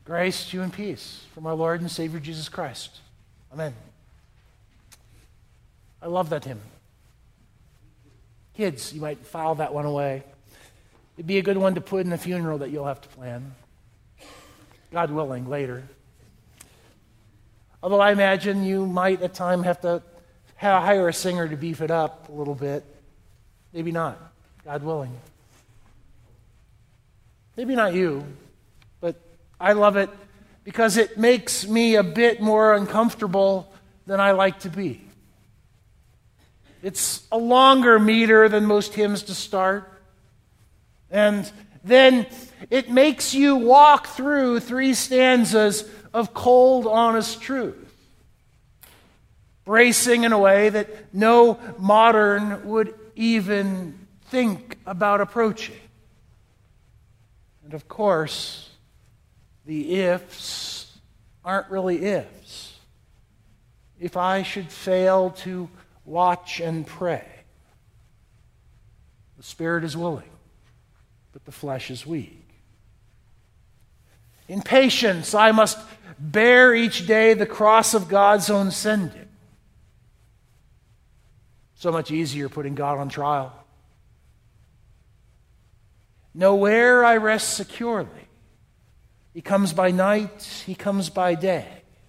Grace to you and peace from our Lord and Savior Jesus Christ. Amen. I love that hymn. Kids, you might file that one away. It'd be a good one to put in the funeral that you'll have to plan. God willing, later. Although I imagine you might at times have to hire a singer to beef it up a little bit. Maybe not. God willing. Maybe not you, but I love it because it makes me a bit more uncomfortable than I like to be. It's a longer meter than most hymns to start. And then it makes you walk through 3 stanzas of cold, honest truth, bracing in a way that no modern would even think about approaching. And of course, the ifs aren't really ifs. If I should fail to watch and pray, the spirit is willing, but the flesh is weak. In patience, I must bear each day the cross of God's own sending. So much easier putting God on trial. Nowhere I rest securely. He comes by night, he comes by day.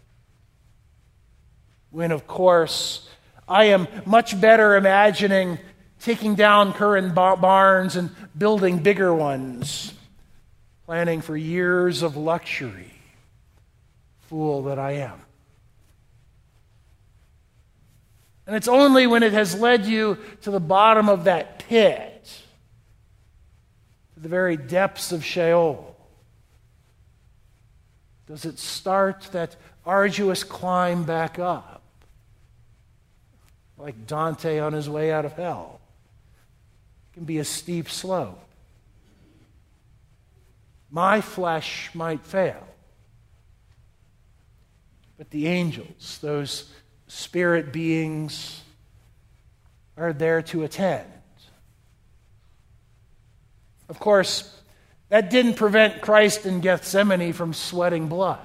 When, of course, I am much better imagining taking down current barns and building bigger ones, planning for years of luxury. Fool that I am. And it's only when it has led you to the bottom of that pit, to the very depths of Sheol, does it start that arduous climb back up, like Dante on his way out of hell. It can be a steep slope. My flesh might fail, but the angels, those spirit beings, are there to attend. Of course, that didn't prevent Christ in Gethsemane from sweating blood.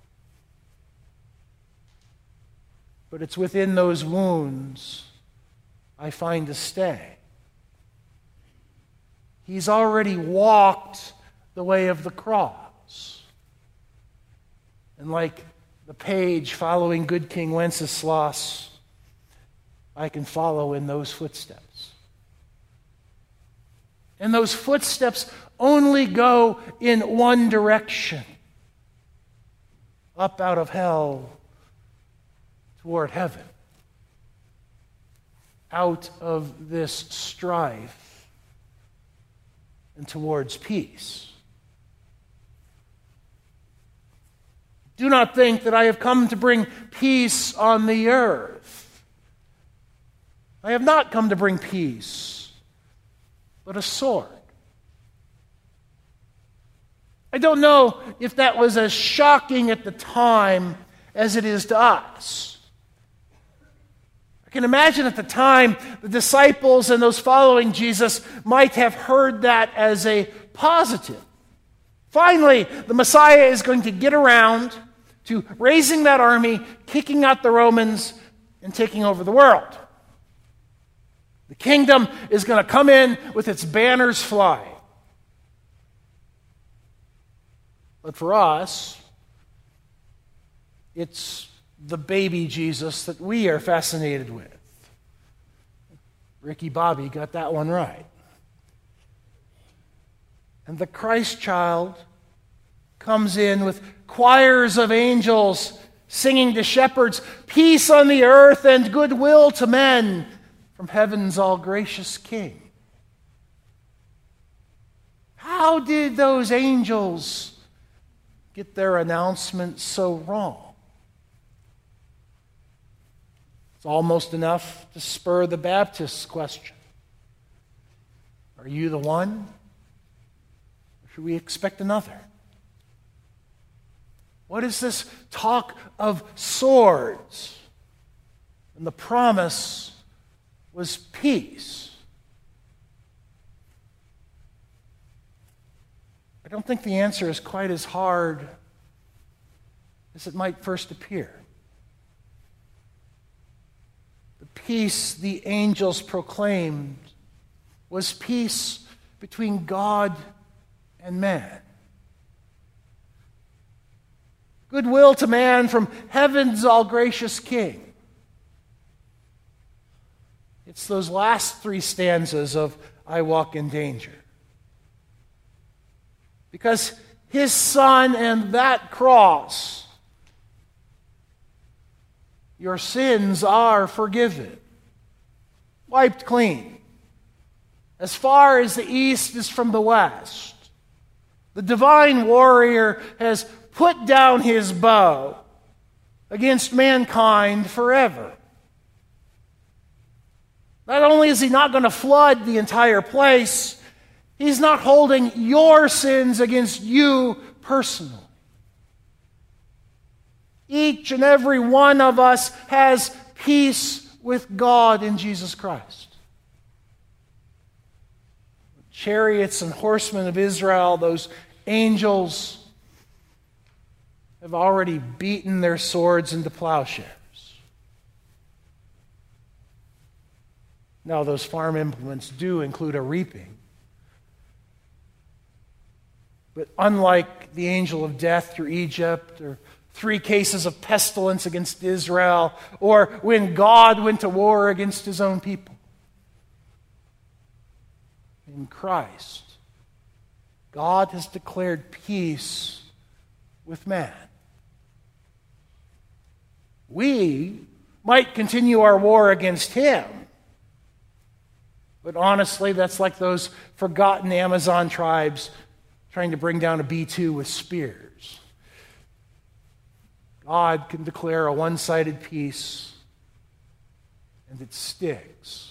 But it's within those wounds I find a stay. He's already walked the way of the cross. And like the page following good King Wenceslas, I can follow in those footsteps. And those footsteps only go in one direction. Up out of hell toward heaven. Out of this strife and towards peace. Do not think that I have come to bring peace on the earth. I have not come to bring peace, but a sword. I don't know if that was as shocking at the time as it is to us. I can imagine at the time the disciples and those following Jesus might have heard that as a positive. Finally, the Messiah is going to get around to raising that army, kicking out the Romans, and taking over the world. The kingdom is going to come in with its banners flying. But for us, it's the baby Jesus that we are fascinated with. Ricky Bobby got that one right. And the Christ child comes in with choirs of angels singing to shepherds, peace on the earth and goodwill to men from heaven's all-gracious King. How did those angels get their announcement so wrong? It's almost enough to spur the Baptist's question. Are you the one? Or should we expect another? What is this talk of swords? And the promise was peace. I don't think the answer is quite as hard as it might first appear. The peace the angels proclaimed was peace between God and man. Goodwill to man from heaven's all-gracious King. It's those last three stanzas of I Walk in Danger. Because His Son and that cross, your sins are forgiven, wiped clean. As far as the east is from the west, the divine warrior has put down his bow against mankind forever. Not only is He not going to flood the entire place, He's not holding your sins against you personally. Each and every one of us has peace with God in Jesus Christ. Chariots and horsemen of Israel, those angels, have already beaten their swords into plowshares. Now, those farm implements do include a reaping. But unlike the angel of death through Egypt, or 3 cases of pestilence against Israel, or when God went to war against His own people, in Christ, God has declared peace with man. We might continue our war against Him, but honestly, that's like those forgotten Amazon tribes trying to bring down a B-2 with spears. God can declare a one-sided peace, and it sticks.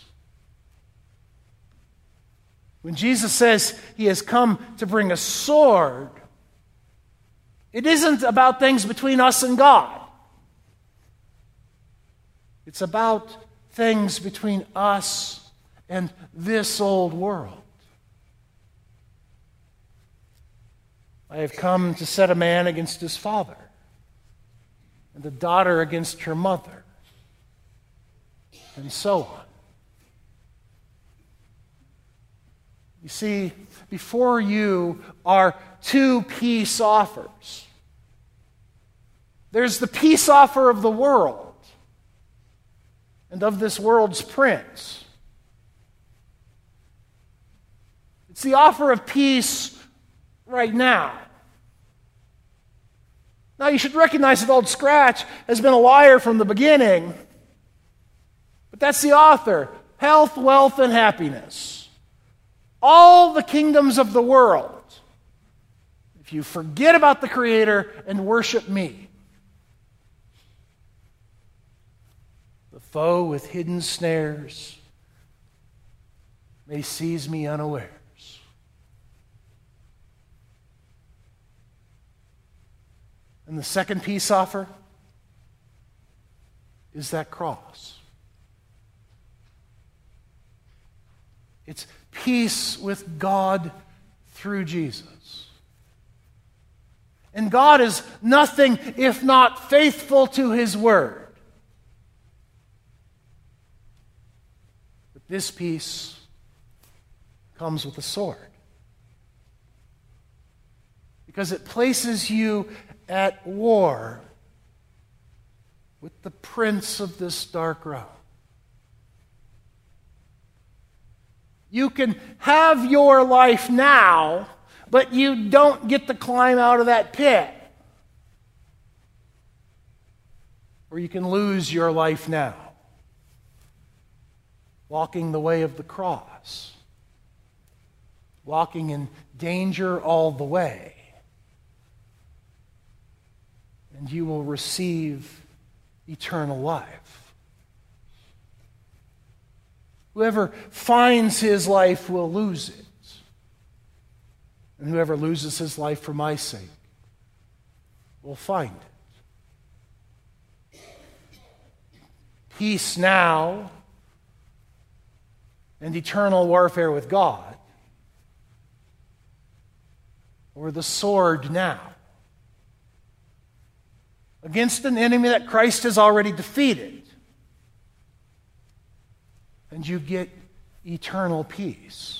When Jesus says He has come to bring a sword, it isn't about things between us and God. It's about things between us and this old world. I have come to set a man against his father, and a daughter against her mother, and so on. You see, before you are 2 peace offers. There's the peace offer of the world and of this world's prince. It's the offer of peace right now. Now, you should recognize that Old Scratch has been a liar from the beginning, but that's the author. Health, wealth, and happiness. All the kingdoms of the world, if you forget about the Creator and worship me. The foe with hidden snares may seize me unawares. And the second peace offer is that cross. It's peace with God through Jesus. And God is nothing if not faithful to His word. But this peace comes with a sword. Because it places you at war with the prince of this dark realm. You can have your life now, but you don't get to climb out of that pit. Or you can lose your life now, walking the way of the cross, walking in danger all the way. And you will receive eternal life. Whoever finds his life will lose it. And whoever loses his life for my sake will find it. Peace now and eternal warfare with God, or the sword now. against an enemy that Christ has already defeated. And you get eternal peace.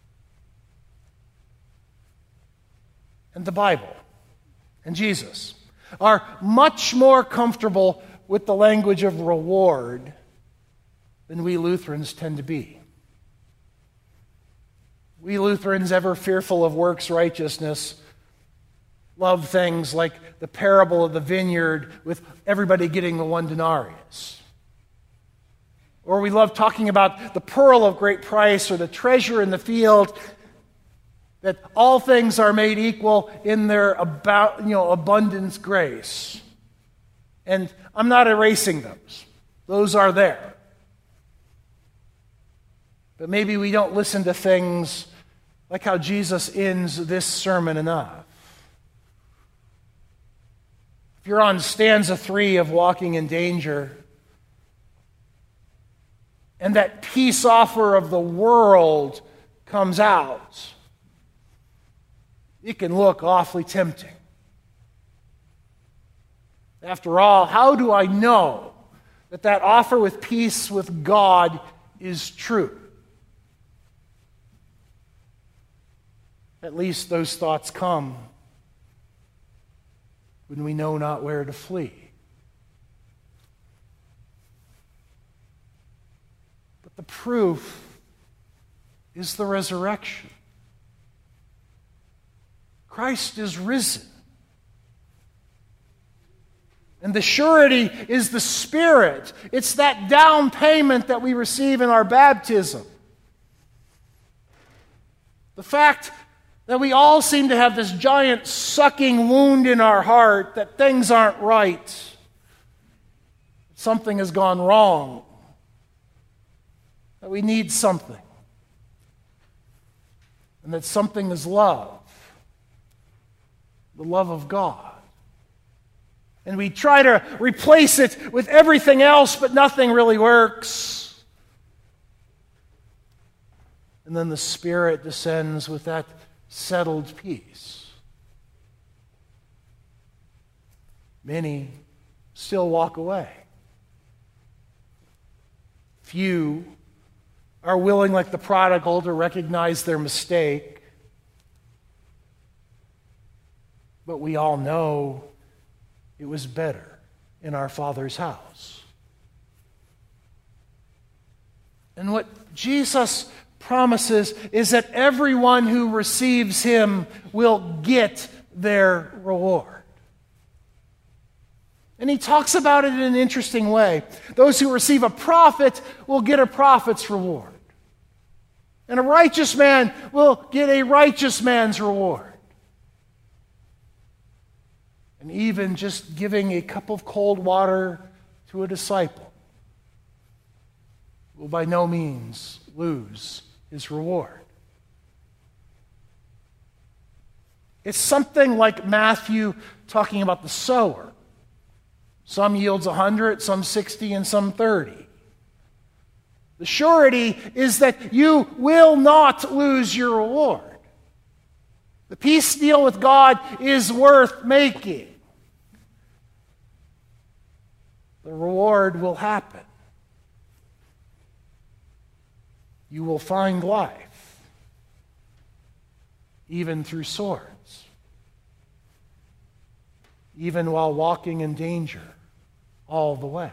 And the Bible and Jesus are much more comfortable with the language of reward than we Lutherans tend to be. We Lutherans, ever fearful of works righteousness, love things like the parable of the vineyard with everybody getting the 1 denarius. Or we love talking about the pearl of great price or the treasure in the field, that all things are made equal in their abundance grace. And I'm not erasing those. Those are there. But maybe we don't listen to things like how Jesus ends this sermon enough. If you're on stanza 3 of Walking in Danger, and that peace offer of the world comes out, it can look awfully tempting. After all, how do I know that that offer with peace with God is true? At least those thoughts come when we know not where to flee. But the proof is the resurrection. Christ is risen. And the surety is the Spirit. It's that down payment that we receive in our baptism. The fact that we all seem to have this giant sucking wound in our heart that things aren't right. Something has gone wrong. That we need something. And that something is love. The love of God. And we try to replace it with everything else, but nothing really works. And then the Spirit descends with that settled peace. Many still walk away. Few are willing, like the prodigal, to recognize their mistake. But we all know it was better in our Father's house. And what Jesus promises is that everyone who receives Him will get their reward. And He talks about it in an interesting way. Those who receive a prophet will get a prophet's reward. And a righteous man will get a righteous man's reward. And even just giving a cup of cold water to a disciple will by no means lose his reward. It's something like Matthew talking about the sower. Some yields 100, some 60, and some 30. The surety is that you will not lose your reward. The peace deal with God is worth making. The reward will happen. You will find life, even through swords, even while walking in danger all the way.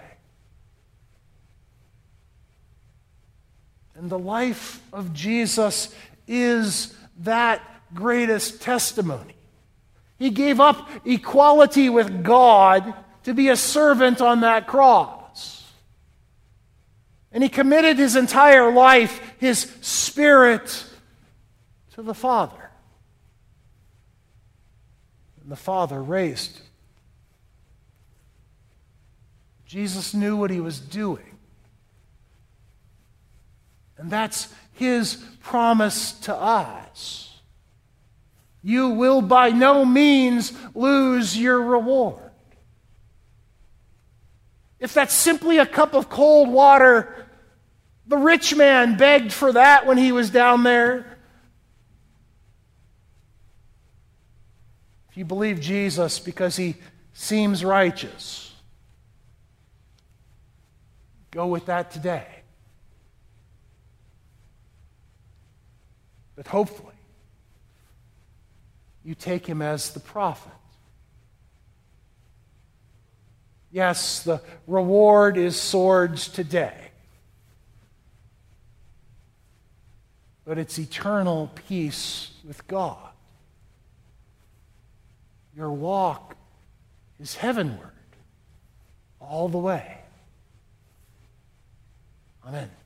And the life of Jesus is that greatest testimony. He gave up equality with God to be a servant on that cross. And He committed His entire life, His Spirit, to the Father. And the Father raised Him. Jesus knew what He was doing. And that's His promise to us. You will by no means lose your reward. If that's simply a cup of cold water, the rich man begged for that when he was down there. If you believe Jesus because He seems righteous. Go with that today. But hopefully, you take him as the prophet. Yes, the reward is swords today, but it's eternal peace with God. Your walk is heavenward all the way. Amen.